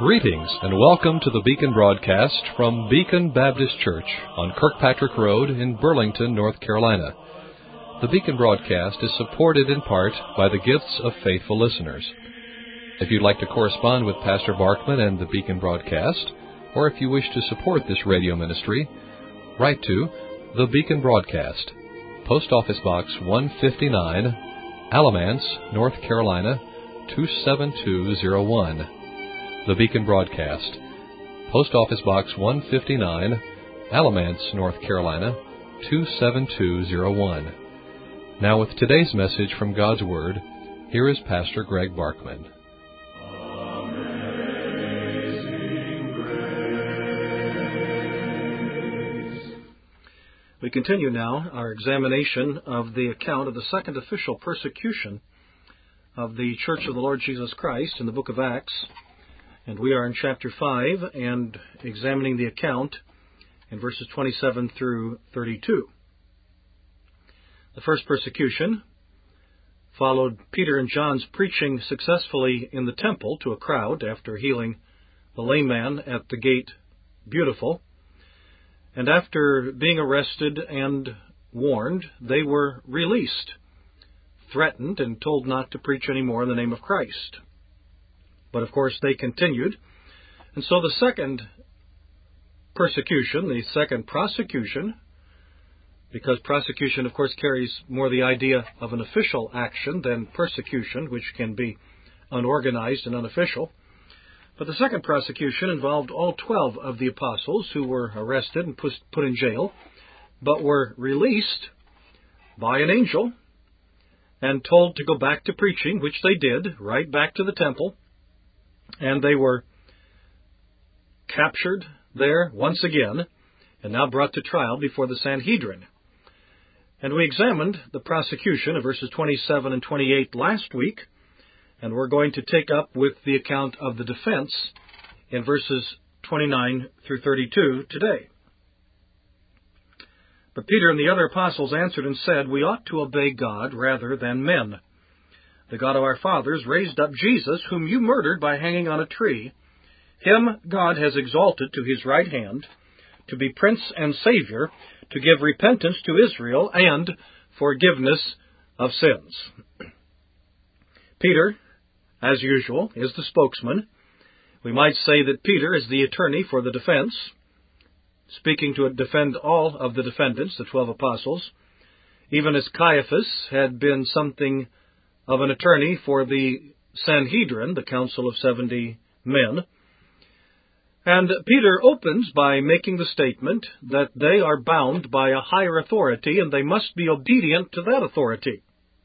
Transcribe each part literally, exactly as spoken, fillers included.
Greetings and welcome to the Beacon broadcast from Beacon Baptist Church on Kirkpatrick Road in Burlington, North Carolina. The Beacon broadcast is supported in part by the gifts of faithful listeners. If you'd like to correspond with Pastor Barkman and the Beacon broadcast, or if you wish to support this radio ministry, write to the Beacon Broadcast, Post Office Box one fifty-nine, Alamance, North Carolina two seven two zero one. The Beacon Broadcast, Post Office Box one fifty-nine, Alamance, North Carolina two seven two zero one. Now with today's message from God's Word, here is Pastor Greg Barkman. We continue now our examination of the account of the second official persecution of the Church of the Lord Jesus Christ in the book of Acts. And we are in chapter five and examining the account in verses twenty-seven through thirty-two. The first persecution followed Peter and John's preaching successfully in the temple to a crowd after healing the lame man at the gate Beautiful. And after being arrested and warned, they were released, threatened, and told not to preach any more in the name of Christ. But of course they continued. And so the second persecution, the second prosecution, because prosecution of course carries more the idea of an official action than persecution, which can be unorganized and unofficial. But the second prosecution involved all twelve of the apostles who were arrested and put in jail, but were released by an angel and told to go back to preaching, which they did, right back to the temple. And they were captured there once again and now brought to trial before the Sanhedrin. And we examined the prosecution of verses twenty-seven and twenty-eight last week, and we're going to take up with the account of the defense in verses twenty-nine through thirty-two today. But Peter and the other apostles answered and said, "We ought to obey God rather than men. The God of our fathers raised up Jesus, whom you murdered by hanging on a tree. Him God has exalted to his right hand, to be Prince and Savior, to give repentance to Israel and forgiveness of sins." Peter, as usual, is the spokesman. We might say that Peter is the attorney for the defense, speaking to defend all of the defendants, the twelve apostles, even as Caiaphas had been something of an attorney for the Sanhedrin, the council of seventy men. And Peter opens by making the statement that they are bound by a higher authority and they must be obedient to that authority.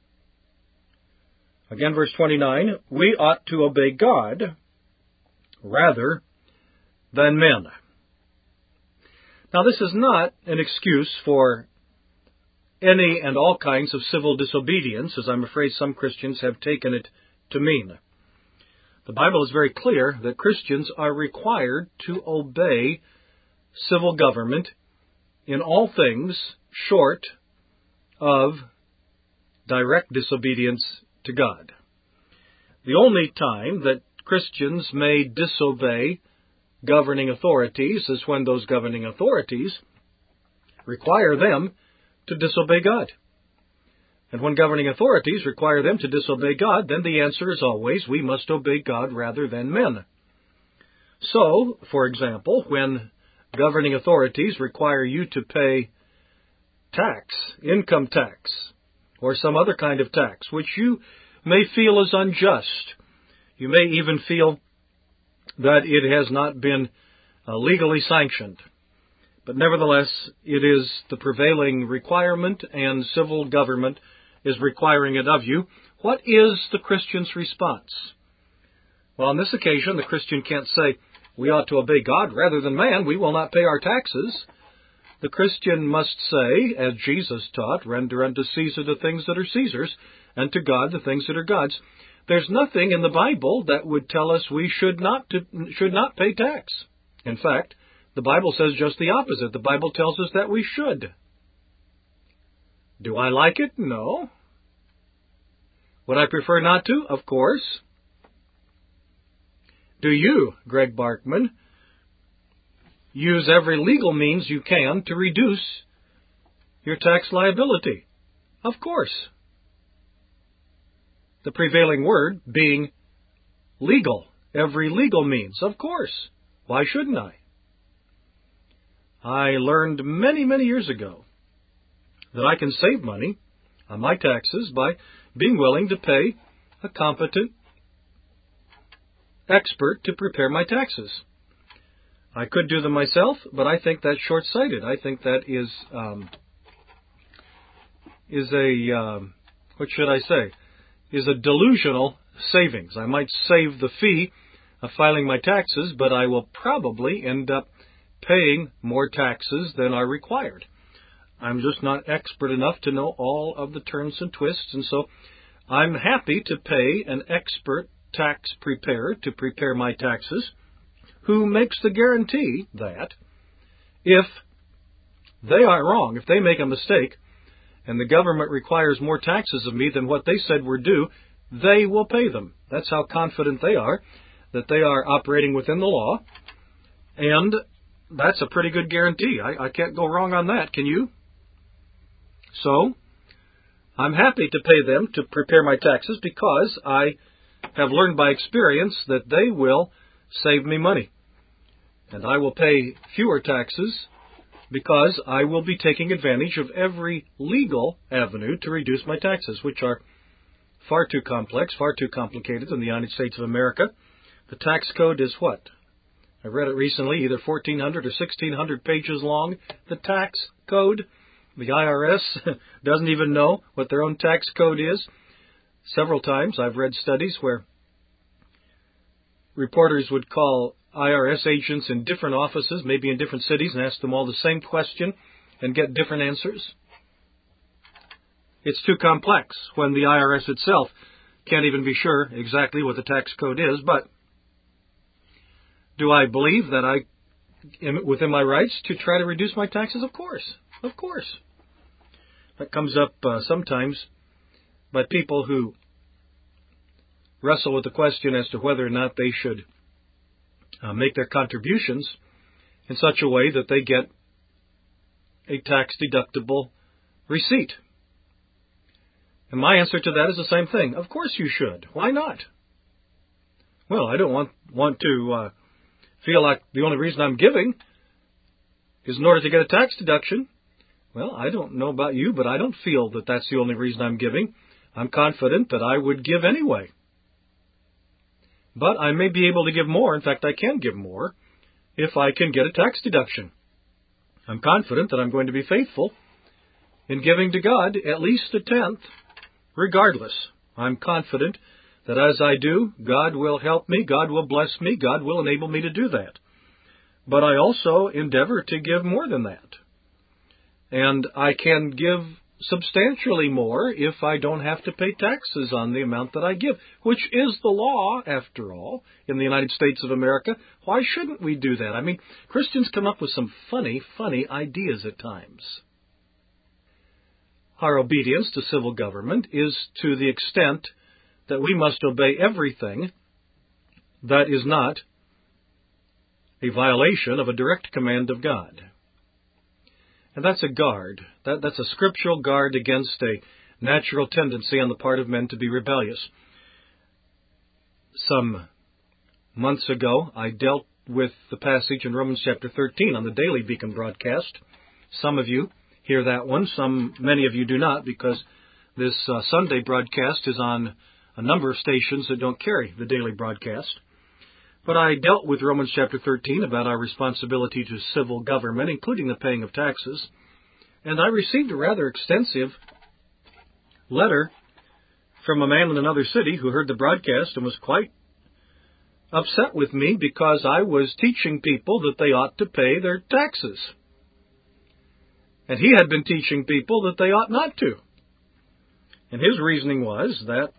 Again, verse twenty-nine, "We ought to obey God rather than men." Now, this is not an excuse for any and all kinds of civil disobedience, as I'm afraid some Christians have taken it to mean. The Bible is very clear that Christians are required to obey civil government in all things short of direct disobedience to God. The only time that Christians may disobey governing authorities is when those governing authorities require them to disobey God. And when governing authorities require them to disobey God, then the answer is always, we must obey God rather than men. So, for example, when governing authorities require you to pay tax, income tax, or some other kind of tax, which you may feel is unjust, you may even feel that it has not been uh, legally sanctioned. But nevertheless, it is the prevailing requirement, and civil government is requiring it of you. What is the Christian's response? Well, on this occasion, the Christian can't say, we ought to obey God rather than man. We will not pay our taxes. The Christian must say, as Jesus taught, render unto Caesar the things that are Caesar's, and to God the things that are God's. There's nothing in the Bible that would tell us we should not to, should not pay tax. In fact, the Bible says just the opposite. The Bible tells us that we should. Do I like it? No. Would I prefer not to? Of course. Do you, Greg Barkman, use every legal means you can to reduce your tax liability? Of course. The prevailing word being legal. Every legal means. Of course. Why shouldn't I? I learned many, many years ago that I can save money on my taxes by being willing to pay a competent expert to prepare my taxes. I could do them myself, but I think that's short-sighted. I think that is um, is a, um, what should I say, is a delusional savings. I might save the fee of filing my taxes, but I will probably end up paying more taxes than are required. I'm just not expert enough to know all of the turns and twists, and so I'm happy to pay an expert tax preparer to prepare my taxes, who makes the guarantee that if they are wrong, if they make a mistake, and the government requires more taxes of me than what they said were due, they will pay them. That's how confident they are that they are operating within the law, and that's a pretty good guarantee. I, I can't go wrong on that, can you? So, I'm happy to pay them to prepare my taxes because I have learned by experience that they will save me money. And I will pay fewer taxes because I will be taking advantage of every legal avenue to reduce my taxes, which are far too complex, far too complicated in the United States of America. The tax code is what? I read it recently, either fourteen hundred or sixteen hundred pages long. The tax code. The I R S doesn't even know what their own tax code is. Several times I've read studies where reporters would call I R S agents in different offices, maybe in different cities, and ask them all the same question and get different answers. It's too complex when the I R S itself can't even be sure exactly what the tax code is. But do I believe that I am within my rights to try to reduce my taxes? Of course. Of course. That comes up uh, sometimes by people who wrestle with the question as to whether or not they should uh, make their contributions in such a way that they get a tax-deductible receipt. And my answer to that is the same thing. Of course you should. Why not? Well, I don't want, want to uh, feel like the only reason I'm giving is in order to get a tax deduction. Well, I don't know about you, but I don't feel that that's the only reason I'm giving. I'm confident that I would give anyway. But I may be able to give more. In fact, I can give more if I can get a tax deduction. I'm confident that I'm going to be faithful in giving to God at least a tenth, regardless. I'm confident that as I do, God will help me, God will bless me, God will enable me to do that. But I also endeavor to give more than that. And I can give substantially more if I don't have to pay taxes on the amount that I give, which is the law, after all, in the United States of America. Why shouldn't we do that? I mean, Christians come up with some funny, funny ideas at times. Our obedience to civil government is to the extent that we must obey everything that is not a violation of a direct command of God. And that's a guard. That, that's a scriptural guard against a natural tendency on the part of men to be rebellious. Some months ago, I dealt with the passage in Romans chapter thirteen on the daily Beacon broadcast. Some of you hear that one. Some, many of you do not, because this uh, Sunday broadcast is on a number of stations that don't carry the daily broadcast. But I dealt with Romans chapter thirteen about our responsibility to civil government, including the paying of taxes. And I received a rather extensive letter from a man in another city who heard the broadcast and was quite upset with me because I was teaching people that they ought to pay their taxes. And he had been teaching people that they ought not to. And his reasoning was that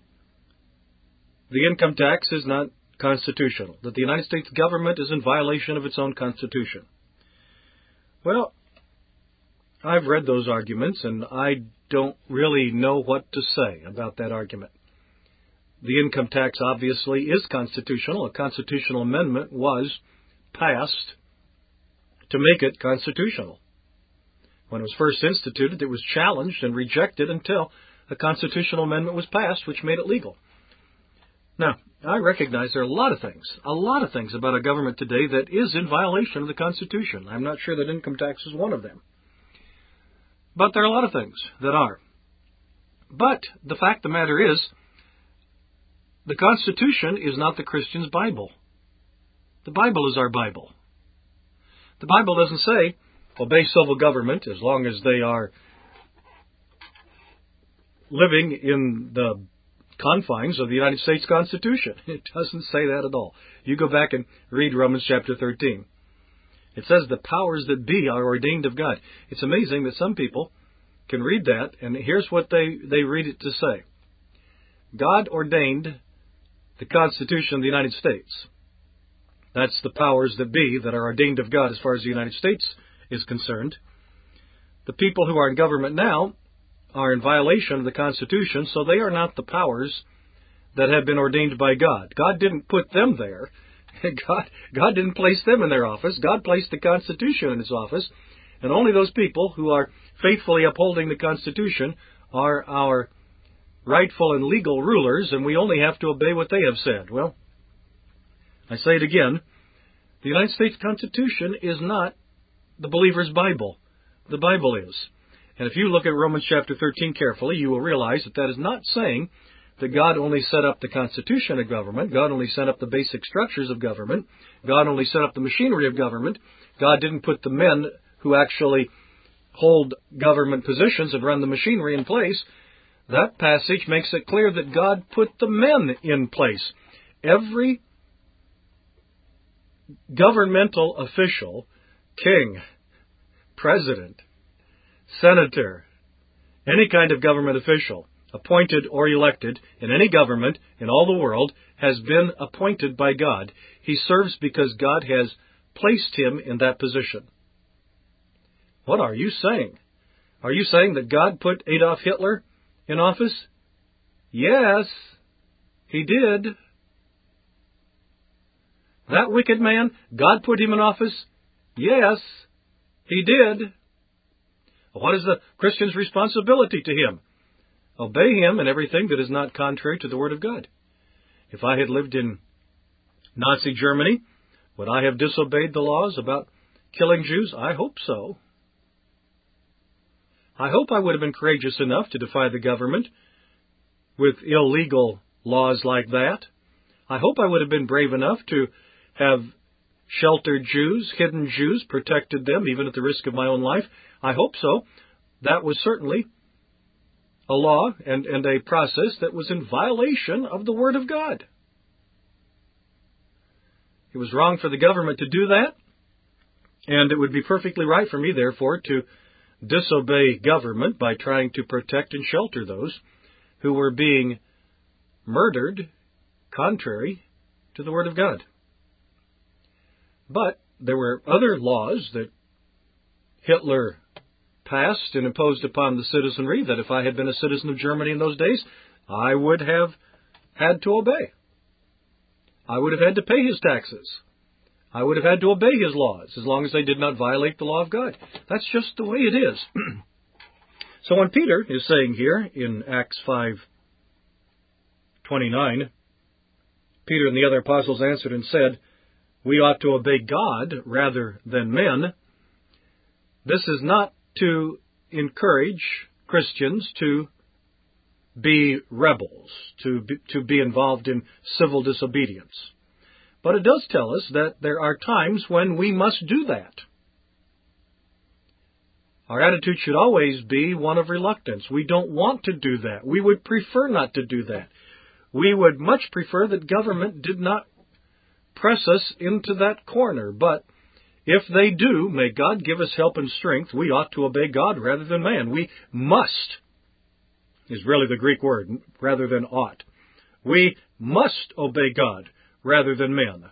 the income tax is not constitutional, that the United States government is in violation of its own constitution. Well, I've read those arguments, and I don't really know what to say about that argument. the income tax obviously is constitutional. A constitutional amendment was passed to make it constitutional. When it was first instituted, it was challenged and rejected until a constitutional amendment was passed, which made it legal. Now, I recognize there are a lot of things, a lot of things about a government today that is in violation of the Constitution. I'm not sure that income tax is one of them. But there are a lot of things that are. But the fact of the matter is, the Constitution is not the Christian's Bible. The Bible is our Bible. The Bible doesn't say, obey civil government as long as they are living in the confines of the United States Constitution. It doesn't say that at all. You go back and read Romans chapter thirteen. It says the powers that be are ordained of God. It's amazing that some people can read that, and here's what they, they read it to say. God ordained the Constitution of the United States. That's the powers that be that are ordained of God as far as the United States is concerned. The people who are in government now are in violation of the Constitution, so they are not the powers that have been ordained by God. God didn't put them there. God, God didn't place them in their office. God placed the Constitution in its office, and only those people who are faithfully upholding the Constitution are our rightful and legal rulers, and we only have to obey what they have said. Well, I say it again, the United States Constitution is not the believer's Bible. The Bible is. And if you look at Romans chapter thirteen carefully, you will realize that that is not saying that God only set up the constitution of government, God only set up the basic structures of government, God only set up the machinery of government, God didn't put the men who actually hold government positions and run the machinery in place. That passage makes it clear that God put the men in place. Every governmental official, king, president, senator, any kind of government official, appointed or elected in any government in all the world, has been appointed by God. He serves because God has placed him in that position. What are you saying? Are you saying that God put Adolf Hitler in office? Yes, he did. That wicked man, God put him in office? Yes, he did. What is the Christian's responsibility to him? Obey him in everything that is not contrary to the Word of God. If I had lived in Nazi Germany, would I have disobeyed the laws about killing Jews? I hope so. I hope I would have been courageous enough to defy the government with illegal laws like that. I hope I would have been brave enough to have sheltered Jews, hidden Jews, protected them, even at the risk of my own life. I hope so. That was certainly a law and, and a process that was in violation of the Word of God. It was wrong for the government to do that, and it would be perfectly right for me, therefore, to disobey government by trying to protect and shelter those who were being murdered contrary to the Word of God. But there were other laws that Hitler passed and imposed upon the citizenry that if I had been a citizen of Germany in those days, I would have had to obey. I would have had to pay his taxes. I would have had to obey his laws as long as they did not violate the law of God. That's just the way it is. So when Peter is saying here in Acts five twenty-nine, Peter and the other apostles answered and said, we ought to obey God rather than men. This is not to encourage Christians to be rebels, to be, to be involved in civil disobedience. But it does tell us that there are times when we must do that. Our attitude should always be one of reluctance. We don't want to do that. We would prefer not to do that. We would much prefer that government did not press us into that corner. But if they do, may God give us help and strength. We ought to obey God rather than man. We must, is really the Greek word, rather than ought. We must obey God rather than men.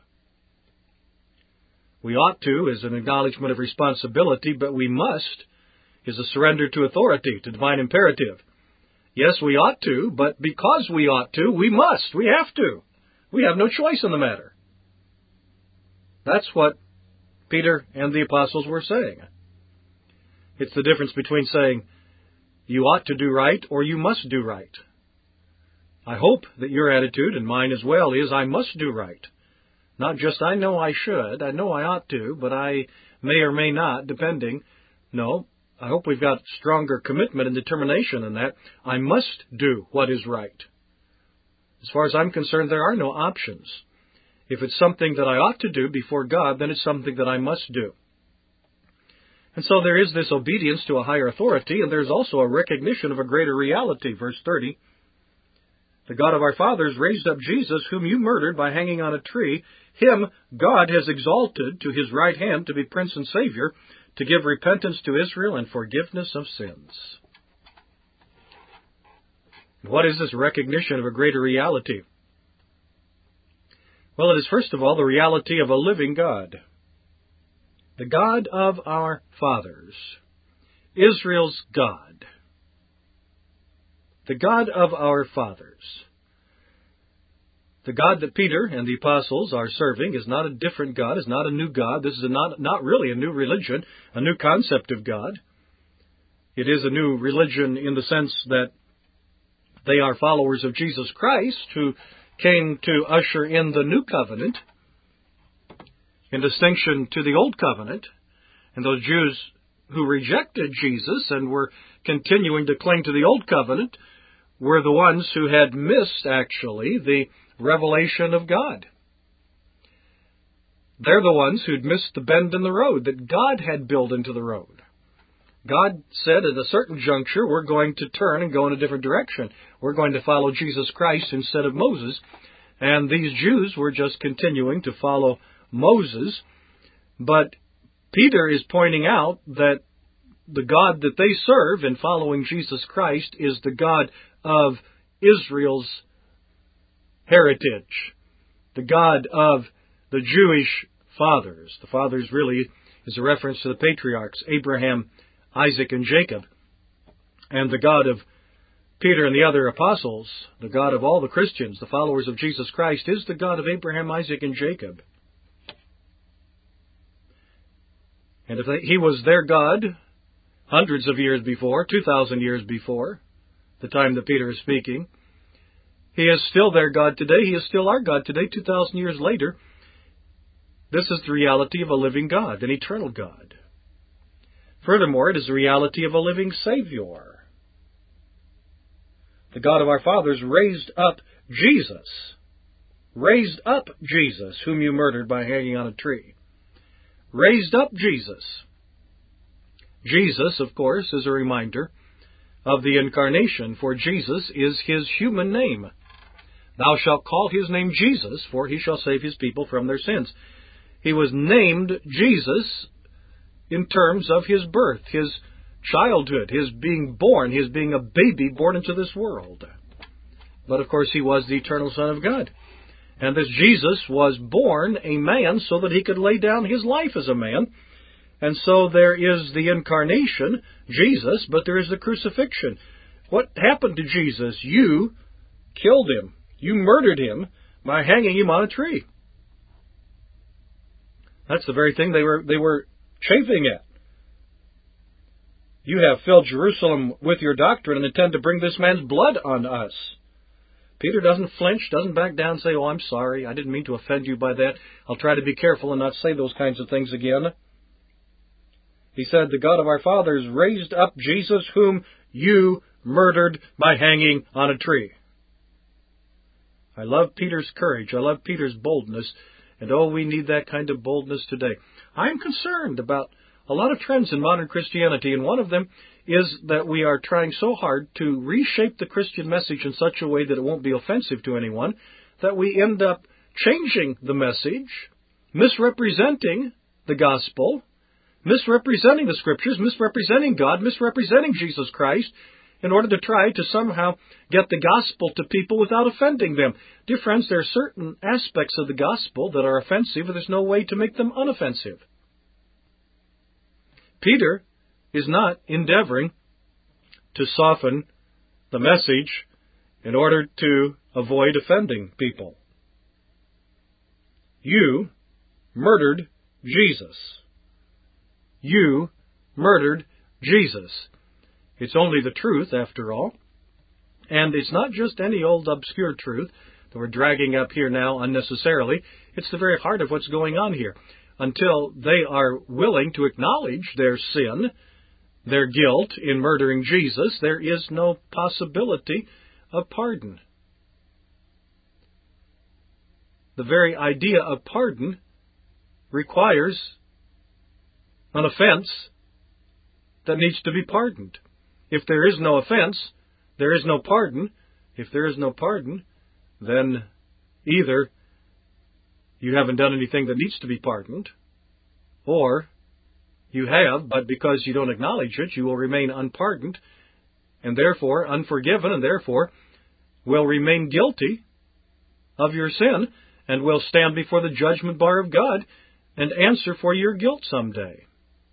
We ought to is an acknowledgement of responsibility, but we must is a surrender to authority, to divine imperative. Yes, we ought to, but because we ought to, we must. We have to. We have no choice in the matter. That's what Peter and the apostles were saying. It's the difference between saying, you ought to do right or you must do right. I hope that your attitude, and mine as well, is I must do right. Not just I know I should, I know I ought to, but I may or may not, depending. No, I hope we've got stronger commitment and determination in that. I must do what is right. As far as I'm concerned, there are no options. If it's something that I ought to do before God, then it's something that I must do. And so there is this obedience to a higher authority, and there's also a recognition of a greater reality. Verse thirty, the God of our fathers raised up Jesus, whom you murdered by hanging on a tree. Him God has exalted to his right hand to be Prince and Savior, to give repentance to Israel and forgiveness of sins. What is this recognition of a greater reality? Well, it is first of all the reality of a living God. The God of our fathers. Israel's God. The God of our fathers. The God that Peter and the apostles are serving is not a different God, is not a new God. This is a not, not really a new religion, a new concept of God. It is a new religion in the sense that they are followers of Jesus Christ who came to usher in the new covenant in distinction to the old covenant. And those Jews who rejected Jesus and were continuing to cling to the old covenant were the ones who had missed, actually, the revelation of God. They're the ones who'd missed the bend in the road that God had built into the road. God said at a certain juncture, we're going to turn and go in a different direction. We're going to follow Jesus Christ instead of Moses. And these Jews were just continuing to follow Moses. But Peter is pointing out that the God that they serve in following Jesus Christ is the God of Israel's heritage, the God of the Jewish fathers. The fathers really is a reference to the patriarchs, Abraham, Isaac, and Jacob. And the God of Peter and the other apostles, the God of all the Christians, the followers of Jesus Christ, is the God of Abraham, Isaac, and Jacob. And if he was their God hundreds of years before, two thousand years before, the time that Peter is speaking, he is still their God today. He is still our God today, two thousand years later. This is the reality of a living God, an eternal God. Furthermore, it is the reality of a living Savior. The God of our fathers raised up Jesus, raised up Jesus, whom you murdered by hanging on a tree. Raised up Jesus. Jesus, of course, is a reminder of the incarnation, for Jesus is his human name. Thou shalt call his name Jesus, for he shall save his people from their sins. He was named Jesus in terms of his birth, his childhood, his being born, his being a baby born into this world. But of course he was the eternal Son of God. And this Jesus was born a man so that he could lay down his life as a man. And so there is the incarnation, Jesus, but there is the crucifixion. What happened to Jesus? You killed him. You murdered him by hanging him on a tree. That's the very thing they were they were chafing at. You have filled Jerusalem with your doctrine and intend to bring this man's blood on us. Peter doesn't flinch, doesn't back down and say, oh, I'm sorry, I didn't mean to offend you by that. I'll try to be careful and not say those kinds of things again. He said, the God of our fathers raised up Jesus, whom you murdered by hanging on a tree. I love Peter's courage. I love Peter's boldness. And oh, we need that kind of boldness today. I'm concerned about a lot of trends in modern Christianity, and one of them is that we are trying so hard to reshape the Christian message in such a way that it won't be offensive to anyone, that we end up changing the message, misrepresenting the gospel, misrepresenting the Scriptures, misrepresenting God, misrepresenting Jesus Christ, in order to try to somehow get the gospel to people without offending them. Dear friends, there are certain aspects of the gospel that are offensive, and there's no way to make them unoffensive. Peter is not endeavoring to soften the message in order to avoid offending people. You murdered Jesus. You murdered Jesus. It's only the truth, after all. And it's not just any old obscure truth that we're dragging up here now unnecessarily. It's the very heart of what's going on here. Until they are willing to acknowledge their sin, their guilt in murdering Jesus, there is no possibility of pardon. The very idea of pardon requires an offense that needs to be pardoned. If there is no offense, there is no pardon. If there is no pardon, then either you haven't done anything that needs to be pardoned, or you have, but because you don't acknowledge it, you will remain unpardoned, and therefore unforgiven, and therefore will remain guilty of your sin, and will stand before the judgment bar of God and answer for your guilt someday.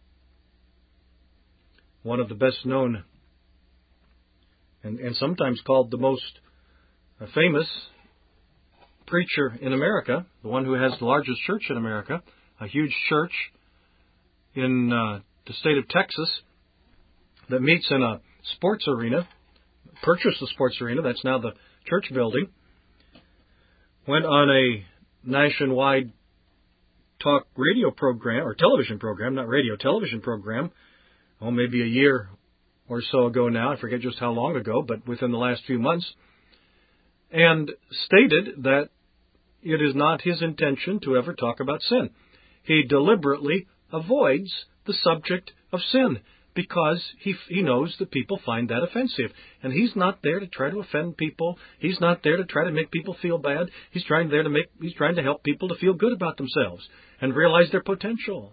One of the best known, and, and sometimes called the most famous preacher in America, the one who has the largest church in America, a huge church in uh, the state of Texas that meets in a sports arena, purchased the sports arena, that's now the church building, went on a nationwide talk radio program, or television program, not radio, television program, oh, maybe a year or so ago now, I forget just how long ago, but within the last few months, and stated that it is not his intention to ever talk about sin. He deliberately avoids the subject of sin because he he knows that people find that offensive. And he's not there to try to offend people. He's not there to try to make people feel bad. He's trying there to make he's trying to help people to feel good about themselves and realize their potential.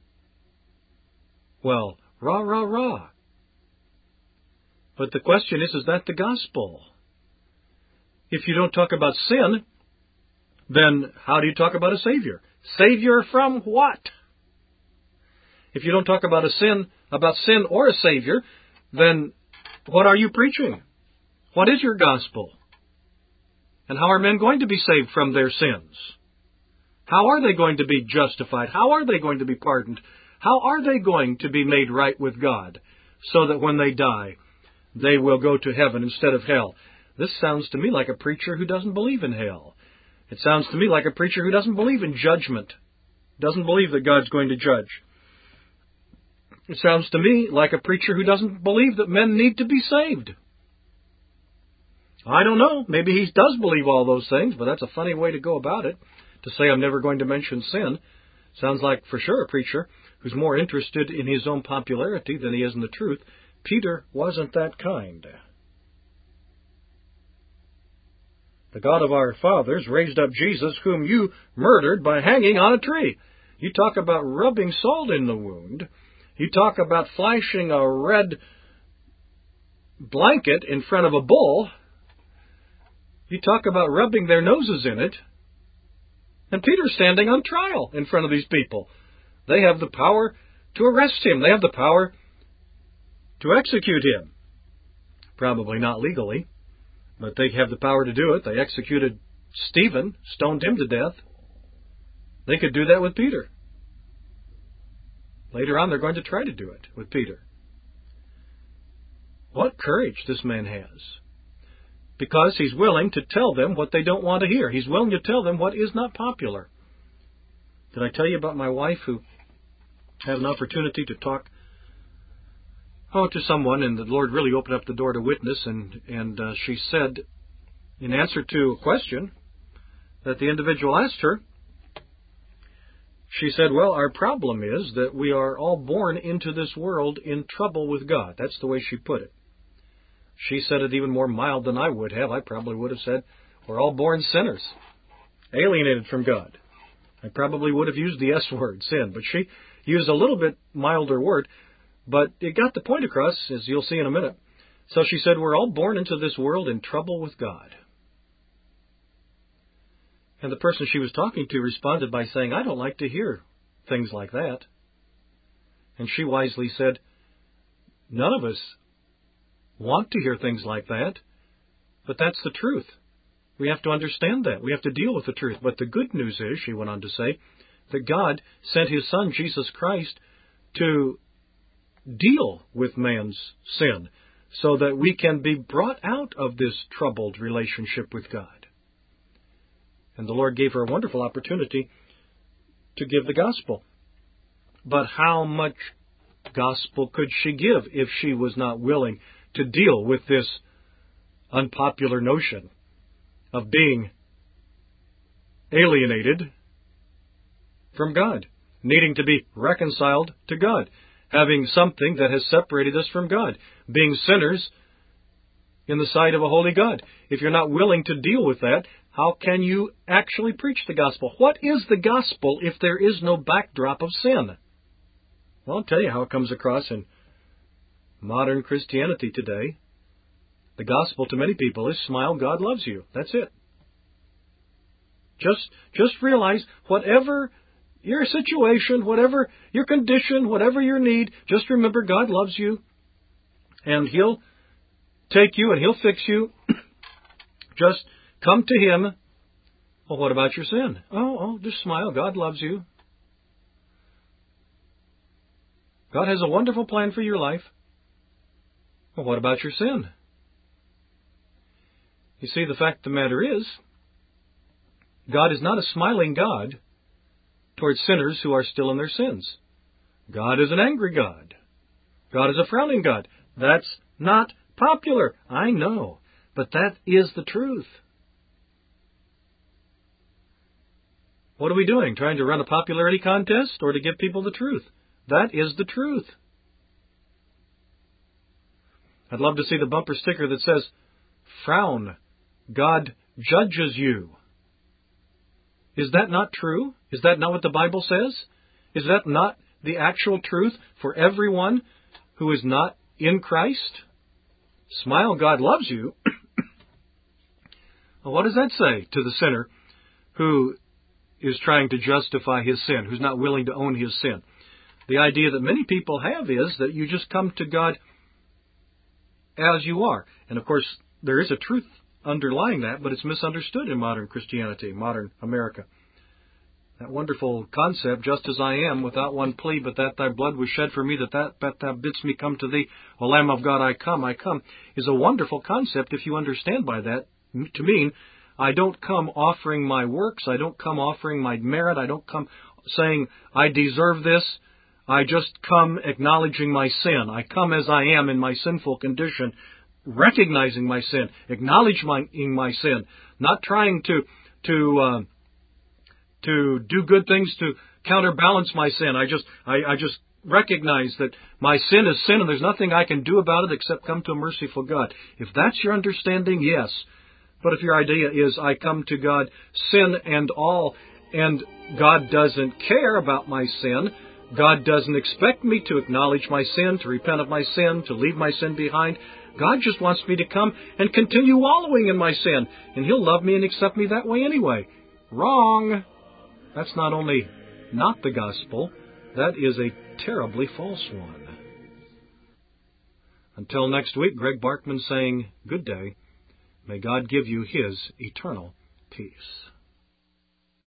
Well, rah, rah, rah. But the question is, is that the gospel? If you don't talk about sin, then how do you talk about a Savior? Savior from what? If you don't talk about a sin, about sin or a Savior, then what are you preaching? What is your gospel? And how are men going to be saved from their sins? How are they going to be justified? How are they going to be pardoned? How are they going to be made right with God so that when they die, they will go to heaven instead of hell? This sounds to me like a preacher who doesn't believe in hell. It sounds to me like a preacher who doesn't believe in judgment, doesn't believe that God's going to judge. It sounds to me like a preacher who doesn't believe that men need to be saved. I don't know. Maybe he does believe all those things, but that's a funny way to go about it, to say I'm never going to mention sin. Sounds like, for sure, a preacher who's more interested in his own popularity than he is in the truth. Peter wasn't that kind. The God of our fathers raised up Jesus, whom you murdered by hanging on a tree. You talk about rubbing salt in the wound. You talk about flashing a red blanket in front of a bull. You talk about rubbing their noses in it. And Peter's standing on trial in front of these people. They have the power to arrest him. They have the power to execute him. Probably not legally, but they have the power to do it. They executed Stephen, stoned him to death. They could do that with Peter. Later on, they're going to try to do it with Peter. What courage this man has. Because he's willing to tell them what they don't want to hear. He's willing to tell them what is not popular. Did I tell you about my wife who had an opportunity to talk oh, to someone, and the Lord really opened up the door to witness, and, and uh, she said, in answer to a question that the individual asked her, she said, well, our problem is that we are all born into this world in trouble with God. That's the way she put it. She said it even more mild than I would have. I probably would have said, we're all born sinners, alienated from God. I probably would have used the S word, sin, but she used a little bit milder word, but it got the point across, as you'll see in a minute. So she said, we're all born into this world in trouble with God. And the person she was talking to responded by saying, I don't like to hear things like that. And she wisely said, none of us want to hear things like that, but that's the truth. We have to understand that. We have to deal with the truth. But the good news is, she went on to say, that God sent His Son, Jesus Christ, to deal with man's sin so that we can be brought out of this troubled relationship with God. And the Lord gave her a wonderful opportunity to give the gospel. But how much gospel could she give if she was not willing to deal with this unpopular notion of being alienated from God, needing to be reconciled to God, having something that has separated us from God, being sinners in the sight of a holy God? If you're not willing to deal with that, how can you actually preach the gospel? What is the gospel if there is no backdrop of sin? Well, I'll tell you how it comes across in modern Christianity today. The gospel to many people is smile, God loves you. That's it. Just, just realize whatever your situation, whatever your condition, whatever your need, just remember God loves you and He'll take you and He'll fix you. Just come to Him. Well, what about your sin? Oh, oh, just smile. God loves you. God has a wonderful plan for your life. Well, what about your sin? You see, the fact of the matter is, God is not a smiling God towards sinners who are still in their sins. God is an angry God. God is a frowning God. That's not popular, I know, but that is the truth. What are we doing? Trying to run a popularity contest or to give people the truth? That is the truth. I'd love to see the bumper sticker that says, "Frown, God judges you." Is that not true? Is that not what the Bible says? Is that not the actual truth for everyone who is not in Christ? Smile, God loves you. Well, what does that say to the sinner who is trying to justify his sin, who's not willing to own his sin? The idea that many people have is that you just come to God as you are. And of course, there is a truth underlying that, but it's misunderstood in modern Christianity, modern America. That wonderful concept, just as I am, without one plea, but that thy blood was shed for me, that that, that thou bidst me come to thee, O Lamb of God, I come, I come, is a wonderful concept if you understand by that to mean I don't come offering my works, I don't come offering my merit, I don't come saying I deserve this, I just come acknowledging my sin. I come as I am in my sinful condition, recognizing my sin, acknowledging my, my sin, not trying to to uh, to do good things to counterbalance my sin. I just I, I just recognize that my sin is sin, and there's nothing I can do about it except come to a merciful God. If that's your understanding, yes. But if your idea is I come to God sin and all, and God doesn't care about my sin, God doesn't expect me to acknowledge my sin, to repent of my sin, to leave my sin behind. God just wants me to come and continue wallowing in my sin, and He'll love me and accept me that way anyway. Wrong! That's not only not the gospel, that is a terribly false one. Until next week, Greg Barkman saying good day. May God give you His eternal peace.